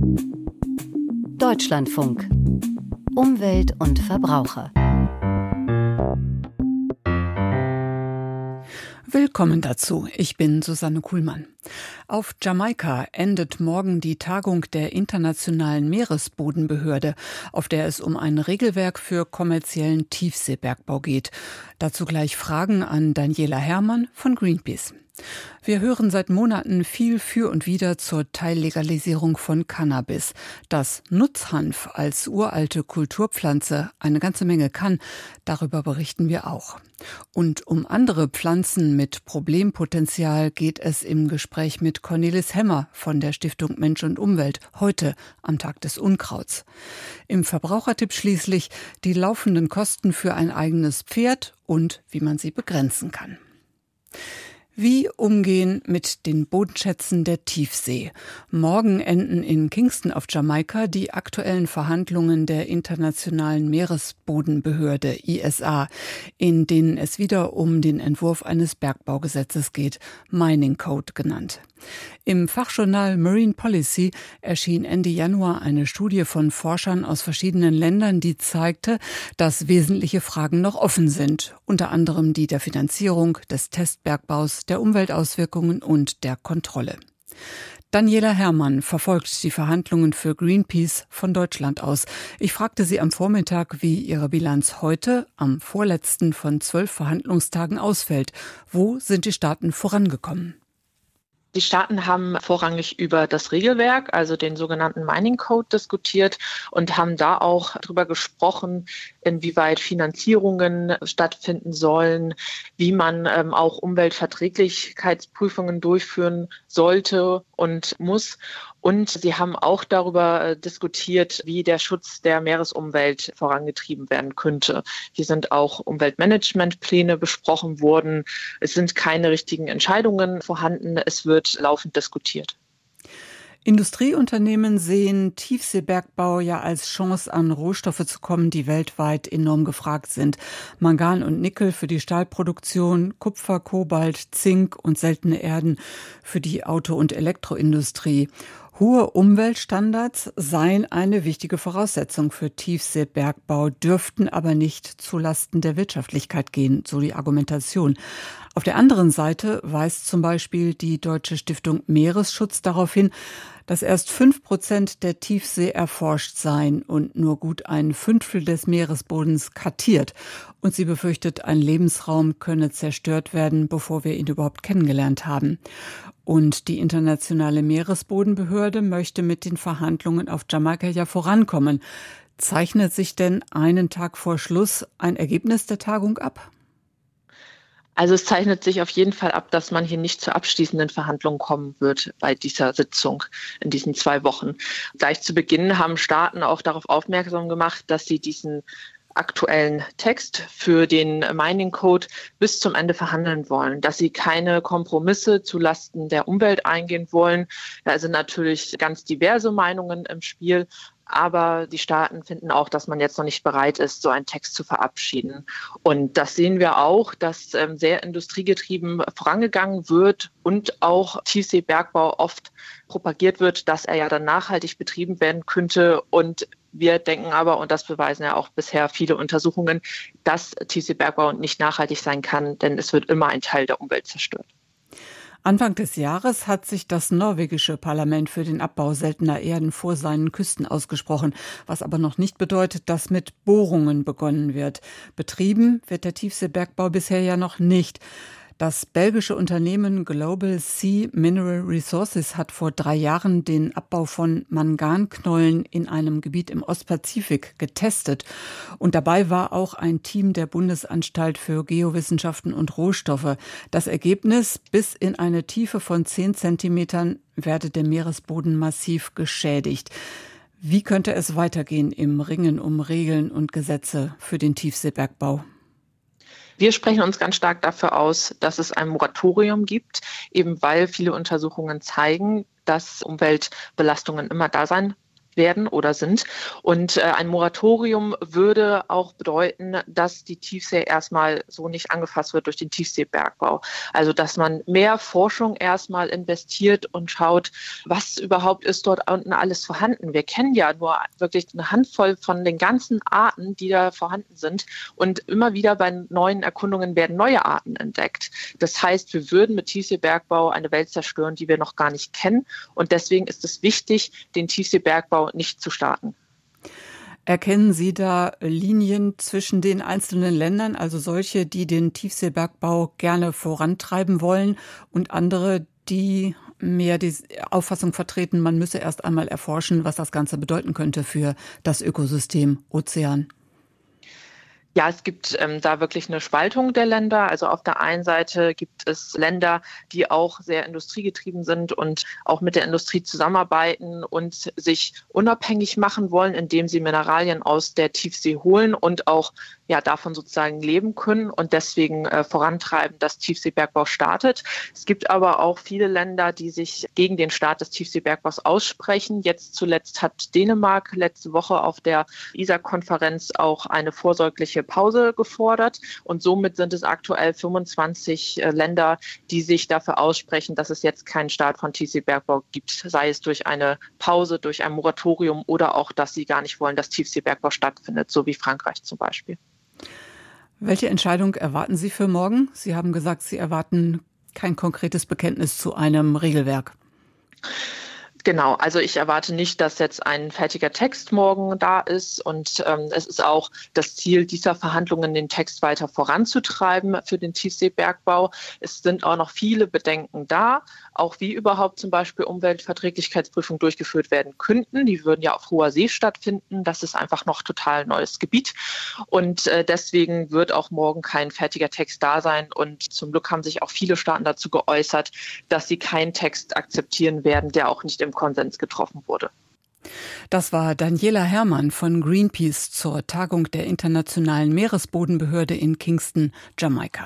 Deutschlandfunk. Umwelt und Verbraucher. Willkommen dazu. Ich bin Susanne Kuhlmann. Auf Jamaika endet morgen die Tagung der Internationalen Meeresbodenbehörde, auf der es um ein Regelwerk für kommerziellen Tiefseebergbau geht. Dazu gleich Fragen an Daniela Herrmann von Greenpeace. Wir hören seit Monaten viel für und wider zur Teillegalisierung von Cannabis. Dass Nutzhanf als uralte Kulturpflanze eine ganze Menge kann, darüber berichten wir auch. Und um andere Pflanzen mit Problempotenzial geht es im Gespräch mit Cornelis Hemmer von der Stiftung Mensch und Umwelt heute am Tag des Unkrauts. Im Verbrauchertipp schließlich die laufenden Kosten für ein eigenes Pferd und wie man sie begrenzen kann. Wie umgehen mit den Bodenschätzen der Tiefsee? Morgen enden in Kingston auf Jamaika die aktuellen Verhandlungen der Internationalen Meeresbodenbehörde ISA, in denen es wieder um den Entwurf eines Bergbaugesetzes geht, Mining Code genannt. Im Fachjournal Marine Policy erschien Ende Januar eine Studie von Forschern aus verschiedenen Ländern, die zeigte, dass wesentliche Fragen noch offen sind, unter anderem die der Finanzierung, des Testbergbaus, der Umweltauswirkungen und der Kontrolle. Daniela Herrmann verfolgt die Verhandlungen für Greenpeace von Deutschland aus. Ich fragte sie am Vormittag, wie ihre Bilanz heute, am vorletzten von 12 Verhandlungstagen, ausfällt. Wo sind die Staaten vorangekommen? Die Staaten haben vorrangig über das Regelwerk, also den sogenannten Mining Code, diskutiert und haben da auch darüber gesprochen, inwieweit Finanzierungen stattfinden sollen, wie man auch Umweltverträglichkeitsprüfungen durchführen sollte und muss. Und sie haben auch darüber diskutiert, wie der Schutz der Meeresumwelt vorangetrieben werden könnte. Hier sind auch Umweltmanagementpläne besprochen worden. Es sind keine richtigen Entscheidungen vorhanden. Es wird laufend diskutiert. Industrieunternehmen sehen Tiefseebergbau ja als Chance, an Rohstoffe zu kommen, die weltweit enorm gefragt sind. Mangan und Nickel für die Stahlproduktion, Kupfer, Kobalt, Zink und seltene Erden für die Auto- und Elektroindustrie. Hohe Umweltstandards seien eine wichtige Voraussetzung für Tiefseebergbau, dürften aber nicht zulasten der Wirtschaftlichkeit gehen, so die Argumentation. Auf der anderen Seite weist zum Beispiel die Deutsche Stiftung Meeresschutz darauf hin, dass erst 5% der Tiefsee erforscht seien und nur gut ein Fünftel des Meeresbodens kartiert. Und sie befürchtet, ein Lebensraum könne zerstört werden, bevor wir ihn überhaupt kennengelernt haben. Und die Internationale Meeresbodenbehörde möchte mit den Verhandlungen auf Jamaika ja vorankommen. Zeichnet sich denn einen Tag vor Schluss ein Ergebnis der Tagung ab? Also es zeichnet sich auf jeden Fall ab, dass man hier nicht zu abschließenden Verhandlungen kommen wird bei dieser Sitzung in diesen 2 Wochen. Gleich zu Beginn haben Staaten auch darauf aufmerksam gemacht, dass sie diesen aktuellen Text für den Mining Code bis zum Ende verhandeln wollen, dass sie keine Kompromisse zulasten der Umwelt eingehen wollen. Da sind natürlich ganz diverse Meinungen im Spiel. Aber die Staaten finden auch, dass man jetzt noch nicht bereit ist, so einen Text zu verabschieden. Und das sehen wir auch, dass sehr industriegetrieben vorangegangen wird und auch Tiefseebergbau oft propagiert wird, dass er ja dann nachhaltig betrieben werden könnte. Und wir denken aber, und das beweisen ja auch bisher viele Untersuchungen, dass Tiefseebergbau nicht nachhaltig sein kann, denn es wird immer ein Teil der Umwelt zerstört. Anfang des Jahres hat sich das norwegische Parlament für den Abbau seltener Erden vor seinen Küsten ausgesprochen, was aber noch nicht bedeutet, dass mit Bohrungen begonnen wird. Betrieben wird der Tiefseebergbau bisher ja noch nicht. Das belgische Unternehmen Global Sea Mineral Resources hat vor 3 Jahren den Abbau von Manganknollen in einem Gebiet im Ostpazifik getestet. Und dabei war auch ein Team der Bundesanstalt für Geowissenschaften und Rohstoffe. Das Ergebnis: bis in eine Tiefe von 10 Zentimetern werde der Meeresboden massiv geschädigt. Wie könnte es weitergehen im Ringen um Regeln und Gesetze für den Tiefseebergbau? Wir sprechen uns ganz stark dafür aus, dass es ein Moratorium gibt, eben weil viele Untersuchungen zeigen, dass Umweltbelastungen immer da sein werden oder sind. Und ein Moratorium würde auch bedeuten, dass die Tiefsee erstmal so nicht angefasst wird durch den Tiefseebergbau. Also dass man mehr Forschung erstmal investiert und schaut, was überhaupt ist dort unten alles vorhanden. Wir kennen ja nur wirklich eine Handvoll von den ganzen Arten, die da vorhanden sind. Und immer wieder bei neuen Erkundungen werden neue Arten entdeckt. Das heißt, wir würden mit Tiefseebergbau eine Welt zerstören, die wir noch gar nicht kennen. Und deswegen ist es wichtig, den Tiefseebergbau nicht zu starten. Erkennen Sie da Linien zwischen den einzelnen Ländern, also solche, die den Tiefseebergbau gerne vorantreiben wollen und andere, die mehr die Auffassung vertreten, man müsse erst einmal erforschen, was das Ganze bedeuten könnte für das Ökosystem Ozean? Ja, es gibt da wirklich eine Spaltung der Länder. Also auf der einen Seite gibt es Länder, die auch sehr industriegetrieben sind und auch mit der Industrie zusammenarbeiten und sich unabhängig machen wollen, indem sie Mineralien aus der Tiefsee holen und auch davon sozusagen leben können und deswegen vorantreiben, dass Tiefseebergbau startet. Es gibt aber auch viele Länder, die sich gegen den Start des Tiefseebergbaus aussprechen. Jetzt zuletzt hat Dänemark letzte Woche auf der ISA-Konferenz auch eine vorsorgliche Pause gefordert und somit sind es aktuell 25 Länder, die sich dafür aussprechen, dass es jetzt keinen Start von Tiefseebergbau gibt, sei es durch eine Pause, durch ein Moratorium oder auch, dass sie gar nicht wollen, dass Tiefseebergbau stattfindet, so wie Frankreich zum Beispiel. Welche Entscheidung erwarten Sie für morgen? Sie haben gesagt, Sie erwarten kein konkretes Bekenntnis zu einem Regelwerk. Genau, also ich erwarte nicht, dass jetzt ein fertiger Text morgen da ist und es ist auch das Ziel dieser Verhandlungen, den Text weiter voranzutreiben für den Tiefseebergbau. Es sind auch noch viele Bedenken da, auch wie überhaupt zum Beispiel Umweltverträglichkeitsprüfungen durchgeführt werden könnten. Die würden ja auf hoher See stattfinden. Das ist einfach noch total neues Gebiet und deswegen wird auch morgen kein fertiger Text da sein und zum Glück haben sich auch viele Staaten dazu geäußert, dass sie keinen Text akzeptieren werden, der auch nicht im Konsens getroffen wurde. Das war Daniela Herrmann von Greenpeace zur Tagung der Internationalen Meeresbodenbehörde in Kingston, Jamaika.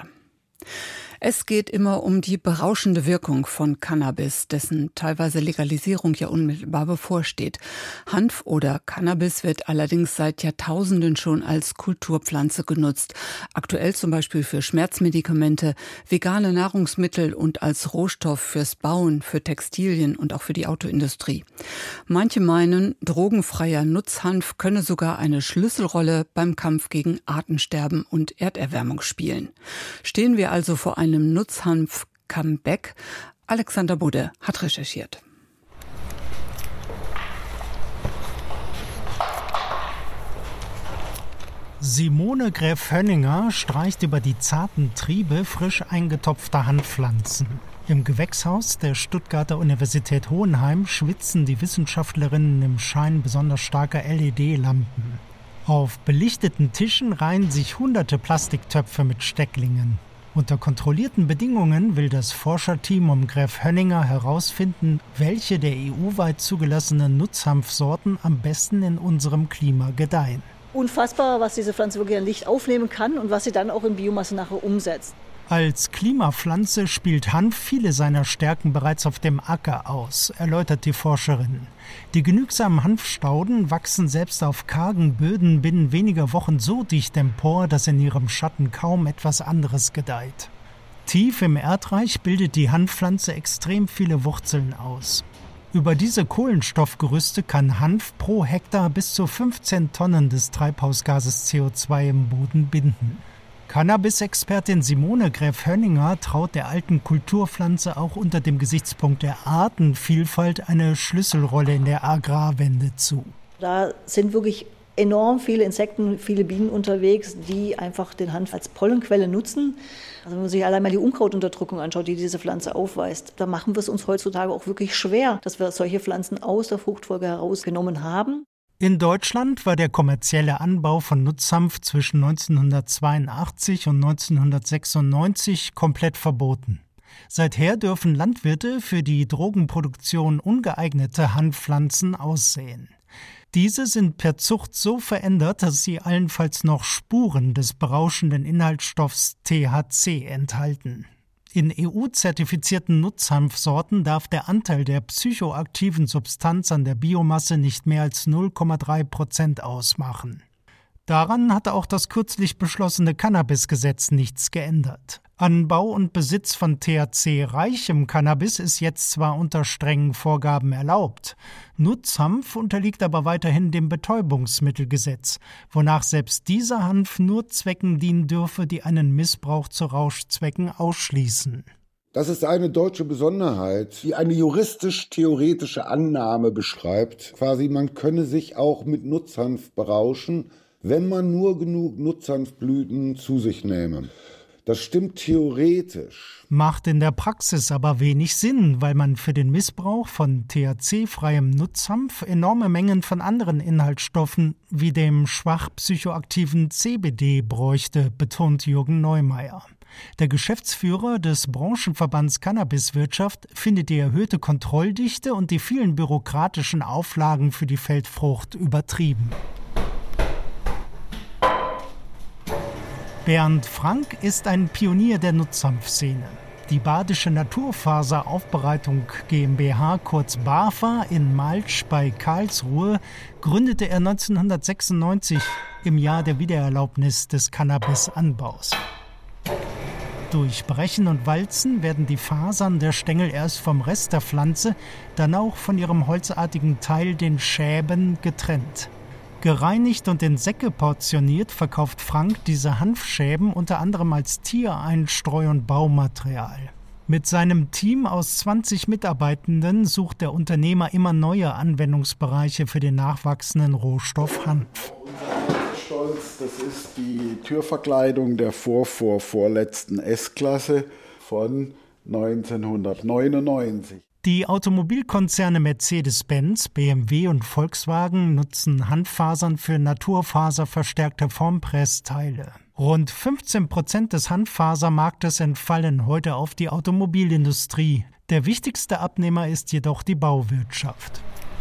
Es geht immer um die berauschende Wirkung von Cannabis, dessen teilweise Legalisierung ja unmittelbar bevorsteht. Hanf oder Cannabis wird allerdings seit Jahrtausenden schon als Kulturpflanze genutzt. Aktuell zum Beispiel für Schmerzmedikamente, vegane Nahrungsmittel und als Rohstoff fürs Bauen, für Textilien und auch für die Autoindustrie. Manche meinen, drogenfreier Nutzhanf könne sogar eine Schlüsselrolle beim Kampf gegen Artensterben und Erderwärmung spielen. Stehen wir also vor einem Nutzhanf-Comeback? Alexander Budde hat recherchiert. Simone Gräf-Hönninger streicht über die zarten Triebe frisch eingetopfter Hanfpflanzen. Im Gewächshaus der Stuttgarter Universität Hohenheim schwitzen die Wissenschaftlerinnen im Schein besonders starker LED-Lampen. Auf belichteten Tischen reihen sich hunderte Plastiktöpfe mit Stecklingen. Unter kontrollierten Bedingungen will das Forscherteam um Gräf-Hönninger herausfinden, welche der EU-weit zugelassenen Nutzhanfsorten am besten in unserem Klima gedeihen. Unfassbar, was diese Pflanze wirklich an Licht aufnehmen kann und was sie dann auch in Biomasse nachher umsetzt. Als Klimapflanze spielt Hanf viele seiner Stärken bereits auf dem Acker aus, erläutert die Forscherin. Die genügsamen Hanfstauden wachsen selbst auf kargen Böden binnen weniger Wochen so dicht empor, dass in ihrem Schatten kaum etwas anderes gedeiht. Tief im Erdreich bildet die Hanfpflanze extrem viele Wurzeln aus. Über diese Kohlenstoffgerüste kann Hanf pro Hektar bis zu 15 Tonnen des Treibhausgases CO2 im Boden binden. Cannabis-Expertin Simone Gräf-Hönninger traut der alten Kulturpflanze auch unter dem Gesichtspunkt der Artenvielfalt eine Schlüsselrolle in der Agrarwende zu. Da sind wirklich enorm viele Insekten, viele Bienen unterwegs, die einfach den Hanf als Pollenquelle nutzen. Also wenn man sich allein mal die Unkrautunterdrückung anschaut, die diese Pflanze aufweist, da machen wir es uns heutzutage auch wirklich schwer, dass wir solche Pflanzen aus der Fruchtfolge herausgenommen haben. In Deutschland war der kommerzielle Anbau von Nutzhanf zwischen 1982 und 1996 komplett verboten. Seither dürfen Landwirte für die Drogenproduktion ungeeignete Hanfpflanzen aussehen. Diese sind per Zucht so verändert, dass sie allenfalls noch Spuren des berauschenden Inhaltsstoffs THC enthalten. In EU-zertifizierten Nutzhanfsorten darf der Anteil der psychoaktiven Substanz an der Biomasse nicht mehr als 0,3% ausmachen. Daran hatte auch das kürzlich beschlossene Cannabis-Gesetz nichts geändert. Anbau und Besitz von THC-reichem Cannabis ist jetzt zwar unter strengen Vorgaben erlaubt, Nutzhanf unterliegt aber weiterhin dem Betäubungsmittelgesetz, wonach selbst dieser Hanf nur Zwecken dienen dürfe, die einen Missbrauch zu Rauschzwecken ausschließen. Das ist eine deutsche Besonderheit, die eine juristisch-theoretische Annahme beschreibt. Quasi, man könne sich auch mit Nutzhanf berauschen, wenn man nur genug Nutzhanfblüten zu sich nehme. Das stimmt theoretisch. Macht in der Praxis aber wenig Sinn, weil man für den Missbrauch von THC-freiem Nutzhanf enorme Mengen von anderen Inhaltsstoffen wie dem schwach psychoaktiven CBD bräuchte, betont Jürgen Neumeier. Der Geschäftsführer des Branchenverbands Cannabiswirtschaft findet die erhöhte Kontrolldichte und die vielen bürokratischen Auflagen für die Feldfrucht übertrieben. Bernd Frank ist ein Pionier der Nutzhanfszene. Die Badische Naturfaseraufbereitung GmbH, kurz BAFA, in Malsch bei Karlsruhe gründete er 1996 im Jahr der Wiedererlaubnis des Cannabisanbaus. Durch Brechen und Walzen werden die Fasern der Stängel erst vom Rest der Pflanze, dann auch von ihrem holzartigen Teil, den Schäben, getrennt. Gereinigt und in Säcke portioniert verkauft Frank diese Hanfschäben unter anderem als Tiereinstreu- und Baumaterial. Mit seinem Team aus 20 Mitarbeitenden sucht der Unternehmer immer neue Anwendungsbereiche für den nachwachsenden Rohstoff Hanf. Unser Stolz, das ist die Türverkleidung der vorletzten S-Klasse von 1999. Die Automobilkonzerne Mercedes-Benz, BMW und Volkswagen nutzen Hanffasern für naturfaserverstärkte Formpressteile. Rund 15% des Hanffasermarktes entfallen heute auf die Automobilindustrie. Der wichtigste Abnehmer ist jedoch die Bauwirtschaft.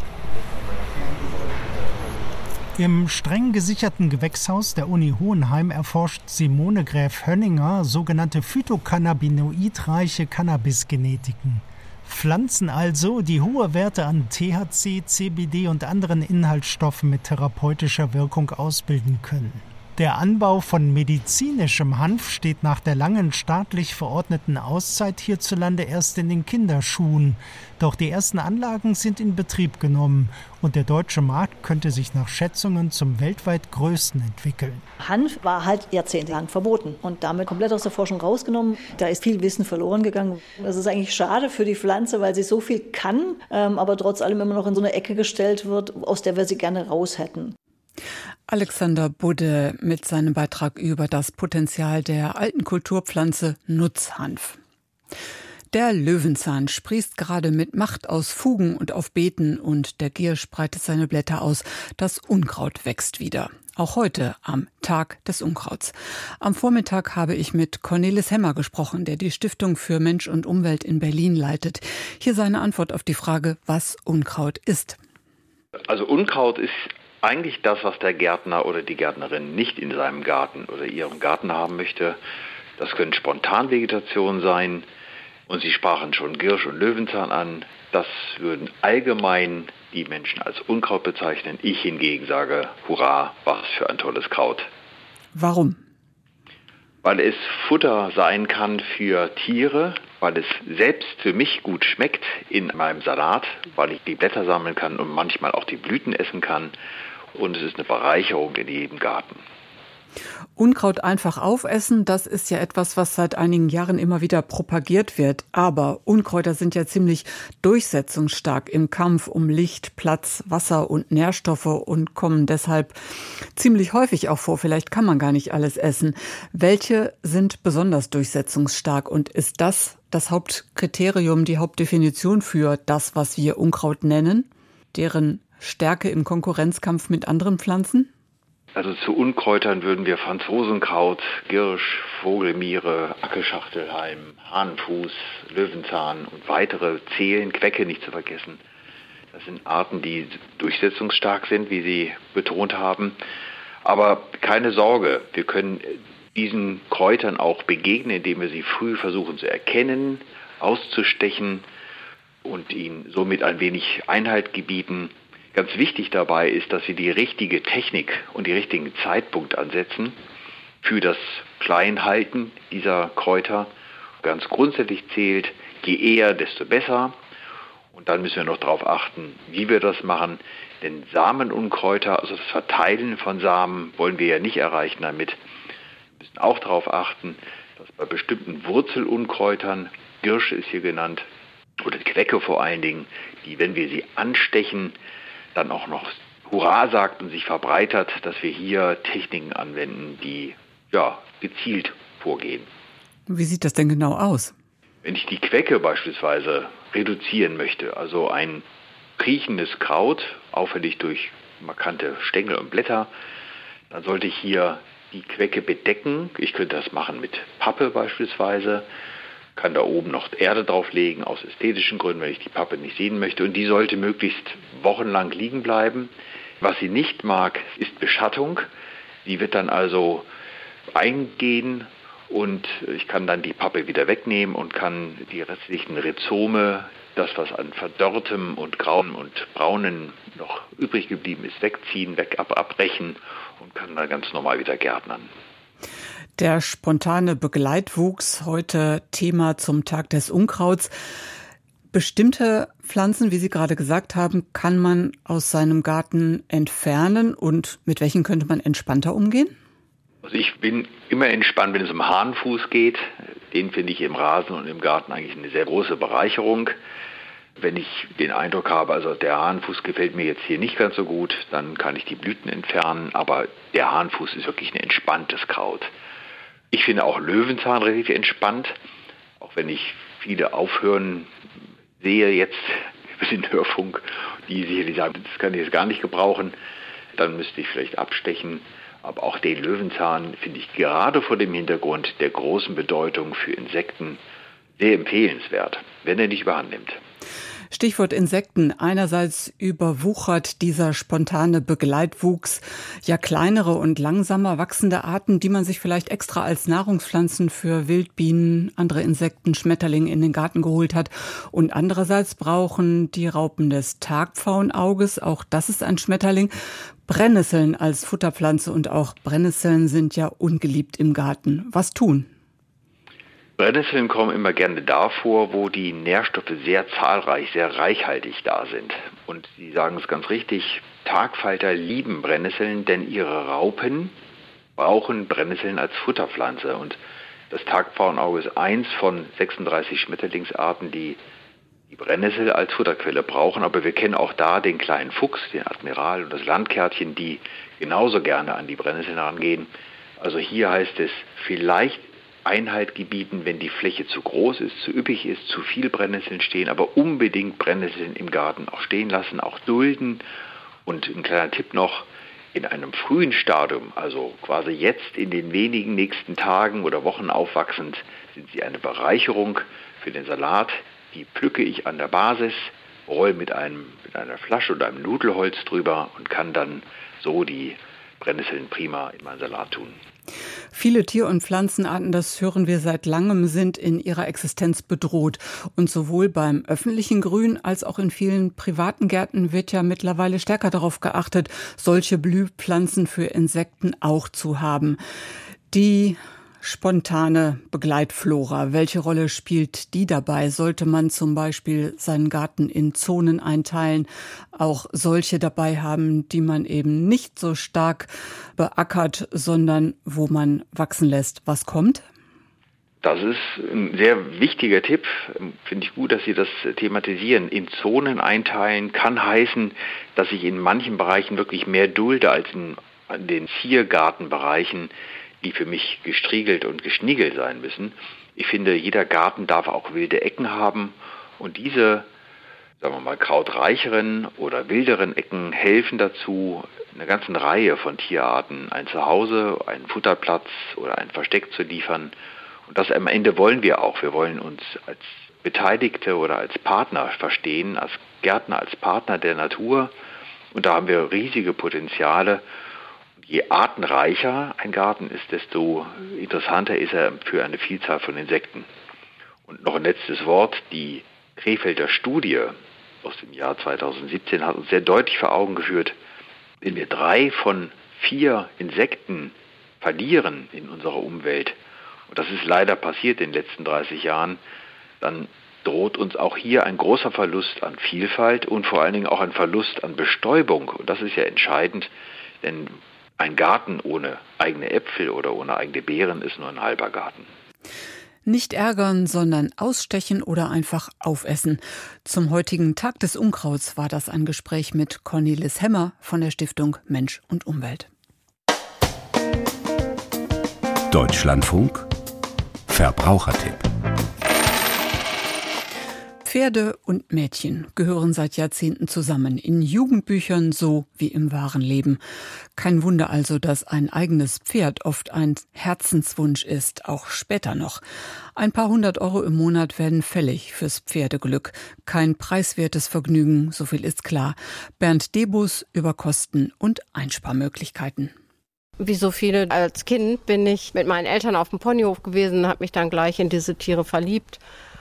Im streng gesicherten Gewächshaus der Uni Hohenheim erforscht Simone Gräf-Hönninger sogenannte phytocannabinoidreiche Cannabisgenetiken. Pflanzen also, die hohe Werte an THC, CBD und anderen Inhaltsstoffen mit therapeutischer Wirkung ausbilden können. Der Anbau von medizinischem Hanf steht nach der langen staatlich verordneten Auszeit hierzulande erst in den Kinderschuhen. Doch die ersten Anlagen sind in Betrieb genommen und der deutsche Markt könnte sich nach Schätzungen zum weltweit größten entwickeln. Hanf war halt jahrzehntelang verboten und damit komplett aus der Forschung rausgenommen. Da ist viel Wissen verloren gegangen. Das ist eigentlich schade für die Pflanze, weil sie so viel kann, aber trotz allem immer noch in so eine Ecke gestellt wird, aus der wir sie gerne raus hätten. Alexander Budde mit seinem Beitrag über das Potenzial der alten Kulturpflanze Nutzhanf. Der Löwenzahn sprießt gerade mit Macht aus Fugen und auf Beeten und der Giersch breitet seine Blätter aus. Das Unkraut wächst wieder. Auch heute am Tag des Unkrauts. Am Vormittag habe ich mit Cornelis Hemmer gesprochen, der die Stiftung für Mensch und Umwelt in Berlin leitet. Hier seine Antwort auf die Frage, was Unkraut ist. Also Unkraut ist eigentlich das, was der Gärtner oder die Gärtnerin nicht in seinem Garten oder ihrem Garten haben möchte. Das können Spontanvegetationen sein. Und Sie sprachen schon Giersch und Löwenzahn an. Das würden allgemein die Menschen als Unkraut bezeichnen. Ich hingegen sage, hurra, was für ein tolles Kraut. Warum? Weil es Futter sein kann für Tiere, weil es selbst für mich gut schmeckt in meinem Salat, weil ich die Blätter sammeln kann und manchmal auch die Blüten essen kann. Und es ist eine Bereicherung in jedem Garten. Unkraut einfach aufessen, das ist ja etwas, was seit einigen Jahren immer wieder propagiert wird. Aber Unkräuter sind ja ziemlich durchsetzungsstark im Kampf um Licht, Platz, Wasser und Nährstoffe und kommen deshalb ziemlich häufig auch vor. Vielleicht kann man gar nicht alles essen. Welche sind besonders durchsetzungsstark und ist das Hauptkriterium, die Hauptdefinition für das, was wir Unkraut nennen? Deren Stärke im Konkurrenzkampf mit anderen Pflanzen? Also zu Unkräutern würden wir Franzosenkraut, Giersch, Vogelmiere, Ackeschachtelhalm, Hahnenfuß, Löwenzahn und weitere zählen, Quecke nicht zu vergessen. Das sind Arten, die durchsetzungsstark sind, wie Sie betont haben. Aber keine Sorge, wir können diesen Kräutern auch begegnen, indem wir sie früh versuchen zu erkennen, auszustechen und ihnen somit ein wenig Einhalt gebieten. Ganz wichtig dabei ist, dass wir die richtige Technik und den richtigen Zeitpunkt ansetzen für das Kleinhalten dieser Kräuter. Ganz grundsätzlich zählt, je eher, desto besser. Und dann müssen wir noch darauf achten, wie wir das machen. Denn Samenunkräuter, also das Verteilen von Samen, wollen wir ja nicht erreichen damit. Wir müssen auch darauf achten, dass bei bestimmten Wurzelunkräutern, Girsche ist hier genannt, oder Quecke vor allen Dingen, die, wenn wir sie anstechen, dann auch noch Hurra sagt und sich verbreitert, dass wir hier Techniken anwenden, die gezielt vorgehen. Wie sieht das denn genau aus? Wenn ich die Quecke beispielsweise reduzieren möchte, also ein kriechendes Kraut, auffällig durch markante Stängel und Blätter, dann sollte ich hier die Quecke bedecken. Ich könnte das machen mit Pappe beispielsweise, kann da oben noch Erde drauflegen, aus ästhetischen Gründen, wenn ich die Pappe nicht sehen möchte. Und die sollte möglichst wochenlang liegen bleiben. Was sie nicht mag, ist Beschattung. Die wird dann also eingehen und ich kann dann die Pappe wieder wegnehmen und kann die restlichen Rhizome, das was an verdorrtem und grauen und braunen noch übrig geblieben ist, wegziehen, abbrechen und kann dann ganz normal wieder gärtnern. Der spontane Begleitwuchs, heute Thema zum Tag des Unkrauts. Bestimmte Pflanzen, wie Sie gerade gesagt haben, kann man aus seinem Garten entfernen und mit welchen könnte man entspannter umgehen? Also ich bin immer entspannt, wenn es um Hahnenfuß geht. Den finde ich im Rasen und im Garten eigentlich eine sehr große Bereicherung. Wenn ich den Eindruck habe, also der Hahnenfuß gefällt mir jetzt hier nicht ganz so gut, dann kann ich die Blüten entfernen. Aber der Hahnenfuß ist wirklich ein entspanntes Kraut. Ich finde auch Löwenzahn relativ entspannt, auch wenn ich viele aufhören sehe jetzt über den Hörfunk, die sicherlich sagen, das kann ich jetzt gar nicht gebrauchen, dann müsste ich vielleicht abstechen. Aber auch den Löwenzahn finde ich gerade vor dem Hintergrund der großen Bedeutung für Insekten sehr empfehlenswert, wenn er nicht überhand nimmt. Stichwort Insekten. Einerseits überwuchert dieser spontane Begleitwuchs ja kleinere und langsamer wachsende Arten, die man sich vielleicht extra als Nahrungspflanzen für Wildbienen, andere Insekten, Schmetterlinge in den Garten geholt hat. Und andererseits brauchen die Raupen des Tagpfauenauges, auch das ist ein Schmetterling, Brennnesseln als Futterpflanze und auch Brennnesseln sind ja ungeliebt im Garten. Was tun? Brennnesseln kommen immer gerne da vor, wo die Nährstoffe sehr zahlreich, sehr reichhaltig da sind. Und Sie sagen es ganz richtig, Tagfalter lieben Brennnesseln, denn ihre Raupen brauchen Brennnesseln als Futterpflanze. Und das Tagpfauenauge ist eins von 36 Schmetterlingsarten, die die Brennnessel als Futterquelle brauchen. Aber wir kennen auch da den kleinen Fuchs, den Admiral und das Landkärtchen, die genauso gerne an die Brennnesseln herangehen. Also hier heißt es vielleicht Einhalt gebieten, wenn die Fläche zu groß ist, zu üppig ist, zu viel Brennnesseln stehen, aber unbedingt Brennnesseln im Garten auch stehen lassen, auch dulden. Und ein kleiner Tipp noch, in einem frühen Stadium, also quasi jetzt in den wenigen nächsten Tagen oder Wochen aufwachsend, sind sie eine Bereicherung für den Salat. Die pflücke ich an der Basis, roll mit einer Flasche oder einem Nudelholz drüber und kann dann so die Brennnesseln prima in meinen Salat tun. Viele Tier- und Pflanzenarten, das hören wir seit langem, sind in ihrer Existenz bedroht. Und sowohl beim öffentlichen Grün als auch in vielen privaten Gärten wird ja mittlerweile stärker darauf geachtet, solche Blühpflanzen für Insekten auch zu haben. Die spontane Begleitflora, welche Rolle spielt die dabei? Sollte man zum Beispiel seinen Garten in Zonen einteilen, auch solche dabei haben, die man eben nicht so stark beackert, sondern wo man wachsen lässt? Was kommt? Das ist ein sehr wichtiger Tipp. Finde ich gut, dass Sie das thematisieren. In Zonen einteilen kann heißen, dass ich in manchen Bereichen wirklich mehr dulde als in den Ziergartenbereichen, die für mich gestriegelt und geschniegelt sein müssen. Ich finde, jeder Garten darf auch wilde Ecken haben und diese, sagen wir mal, krautreicheren oder wilderen Ecken helfen dazu, einer ganzen Reihe von Tierarten ein Zuhause, einen Futterplatz oder ein Versteck zu liefern. Und das am Ende wollen wir auch. Wir wollen uns als Beteiligte oder als Partner verstehen, als Gärtner, als Partner der Natur. Und da haben wir riesige Potenziale. je artenreicher ein Garten ist, desto interessanter ist er für eine Vielzahl von Insekten. Und noch ein letztes Wort, die Krefelder Studie aus dem Jahr 2017 hat uns sehr deutlich vor Augen geführt, wenn wir 3 von 4 Insekten verlieren in unserer Umwelt, und das ist leider passiert in den letzten 30 Jahren, dann droht uns auch hier ein großer Verlust an Vielfalt und vor allen Dingen auch ein Verlust an Bestäubung. Und das ist ja entscheidend, denn ein Garten ohne eigene Äpfel oder ohne eigene Beeren ist nur ein halber Garten. Nicht ärgern, sondern ausstechen oder einfach aufessen. Zum heutigen Tag des Unkrauts war das ein Gespräch mit Cornelis Hemmer von der Stiftung Mensch und Umwelt. Deutschlandfunk Verbrauchertipp. Pferde und Mädchen gehören seit Jahrzehnten zusammen, in Jugendbüchern so wie im wahren Leben. Kein Wunder also, dass ein eigenes Pferd oft ein Herzenswunsch ist, auch später noch. Ein paar 100 € im Monat werden fällig fürs Pferdeglück. Kein preiswertes Vergnügen, so viel ist klar. Bernd Debus über Kosten und Einsparmöglichkeiten. Wie so viele als Kind bin ich mit meinen Eltern auf dem Ponyhof gewesen, habe mich dann gleich in diese Tiere verliebt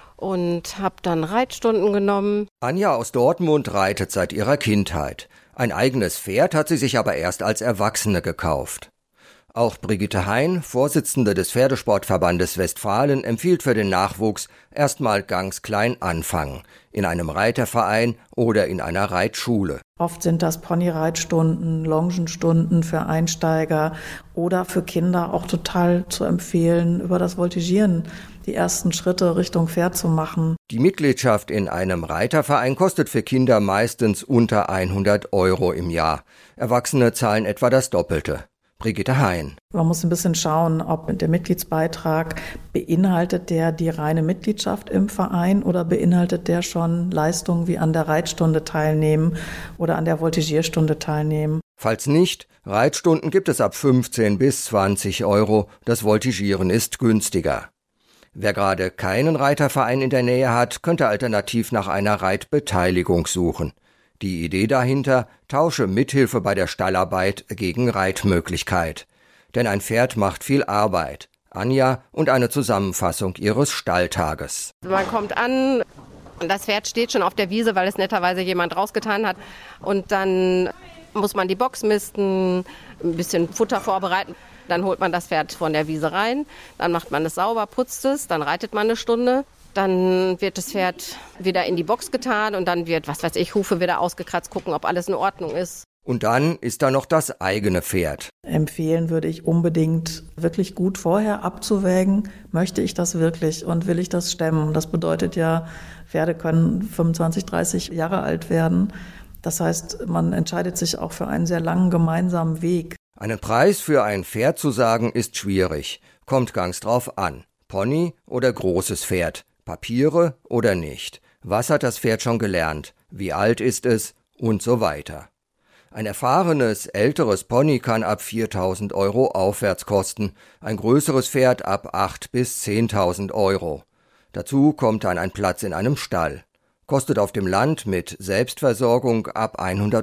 und habe dann Reitstunden genommen. Anja aus Dortmund reitet seit ihrer Kindheit. Ein eigenes Pferd hat sie sich aber erst als Erwachsene gekauft. Auch Brigitte Hein, Vorsitzende des Pferdesportverbandes Westfalen, empfiehlt für den Nachwuchs erstmal ganz klein anfangen, in einem Reiterverein oder in einer Reitschule. Oft sind das Ponyreitstunden, Longenstunden für Einsteiger oder für Kinder auch total zu empfehlen, über das Voltigieren die ersten Schritte Richtung Pferd zu machen. Die Mitgliedschaft in einem Reiterverein kostet für Kinder meistens unter 100 € im Jahr. Erwachsene zahlen etwa das Doppelte. Brigitte Hein. Man muss ein bisschen schauen, ob der Mitgliedsbeitrag, beinhaltet der die reine Mitgliedschaft im Verein oder beinhaltet der schon Leistungen wie an der Reitstunde teilnehmen oder an der Voltigierstunde teilnehmen. Falls nicht, Reitstunden gibt es ab 15 bis 20 €. Das Voltigieren ist günstiger. Wer gerade keinen Reiterverein in der Nähe hat, könnte alternativ nach einer Reitbeteiligung suchen. Die Idee dahinter: tausche Mithilfe bei der Stallarbeit gegen Reitmöglichkeit. Denn ein Pferd macht viel Arbeit. Anja und eine Zusammenfassung ihres Stalltages. Man kommt an, das Pferd steht schon auf der Wiese, weil es netterweise jemand rausgetan hat. Und dann muss man die Box misten, ein bisschen Futter vorbereiten. Dann holt man das Pferd von der Wiese rein, dann macht man es sauber, putzt es, dann reitet man eine Stunde. Dann wird das Pferd wieder in die Box getan und dann wird, Hufe wieder ausgekratzt, gucken, ob alles in Ordnung ist. Und dann ist da noch das eigene Pferd. Empfehlen würde ich unbedingt, wirklich gut vorher abzuwägen, möchte ich das wirklich und will ich das stemmen. Das bedeutet ja, Pferde können 25, 30 Jahre alt werden. Das heißt, man entscheidet sich auch für einen sehr langen gemeinsamen Weg. Einen Preis für ein Pferd zu sagen, ist schwierig. Kommt ganz drauf an. Pony oder großes Pferd? Papiere oder nicht? Was hat das Pferd schon gelernt? Wie alt ist es? Und so weiter. Ein erfahrenes, älteres Pony kann ab 4.000 € aufwärts kosten, ein größeres Pferd ab 8.000 bis 10.000 €. Dazu kommt dann ein Platz in einem Stall. Kostet auf dem Land mit Selbstversorgung ab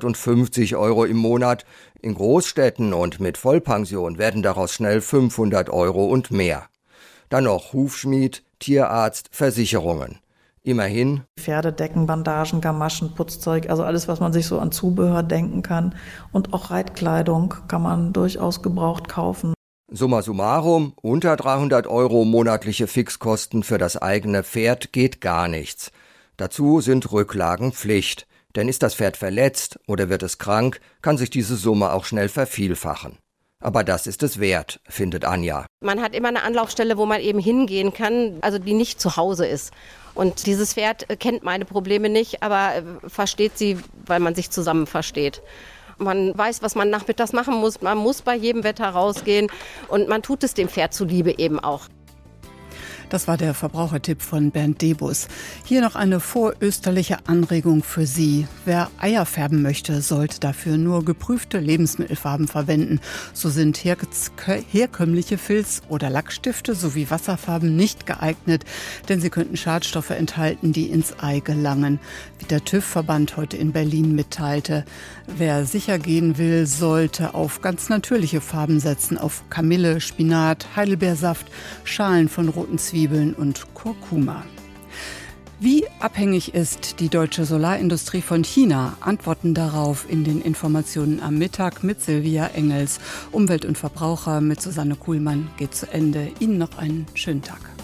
150 € im Monat, in Großstädten und mit Vollpension werden daraus schnell 500 € und mehr. Dann noch Hufschmied, Tierarzt, Versicherungen. Immerhin Pferdedecken, Bandagen, Gamaschen, Putzzeug, also alles, was man sich so an Zubehör denken kann. Und auch Reitkleidung kann man durchaus gebraucht kaufen. Summa summarum, unter 300 € monatliche Fixkosten für das eigene Pferd geht gar nichts. Dazu sind Rücklagen Pflicht. Denn ist das Pferd verletzt oder wird es krank, kann sich diese Summe auch schnell vervielfachen. Aber das ist es wert, findet Anja. Man hat immer eine Anlaufstelle, wo man eben hingehen kann, also die nicht zu Hause ist. Und dieses Pferd kennt meine Probleme nicht, aber versteht sie, weil man sich zusammen versteht. Man weiß, was man nachmittags machen muss. Man muss bei jedem Wetter rausgehen und man tut es dem Pferd zuliebe eben auch. Das war der Verbrauchertipp von Bernd Debus. Hier noch eine vorösterliche Anregung für Sie. Wer Eier färben möchte, sollte dafür nur geprüfte Lebensmittelfarben verwenden. So sind herkömmliche Filz- oder Lackstifte sowie Wasserfarben nicht geeignet, denn sie könnten Schadstoffe enthalten, die ins Ei gelangen, wie der TÜV-Verband heute in Berlin mitteilte. Wer sicher gehen will, sollte auf ganz natürliche Farben setzen, auf Kamille, Spinat, Heidelbeersaft, Schalen von roten Zwiebeln und Kurkuma. Wie abhängig ist die deutsche Solarindustrie von China? Antworten darauf in den Informationen am Mittag mit Silvia Engels. Umwelt und Verbraucher mit Susanne Kuhlmann geht zu Ende. Ihnen noch einen schönen Tag.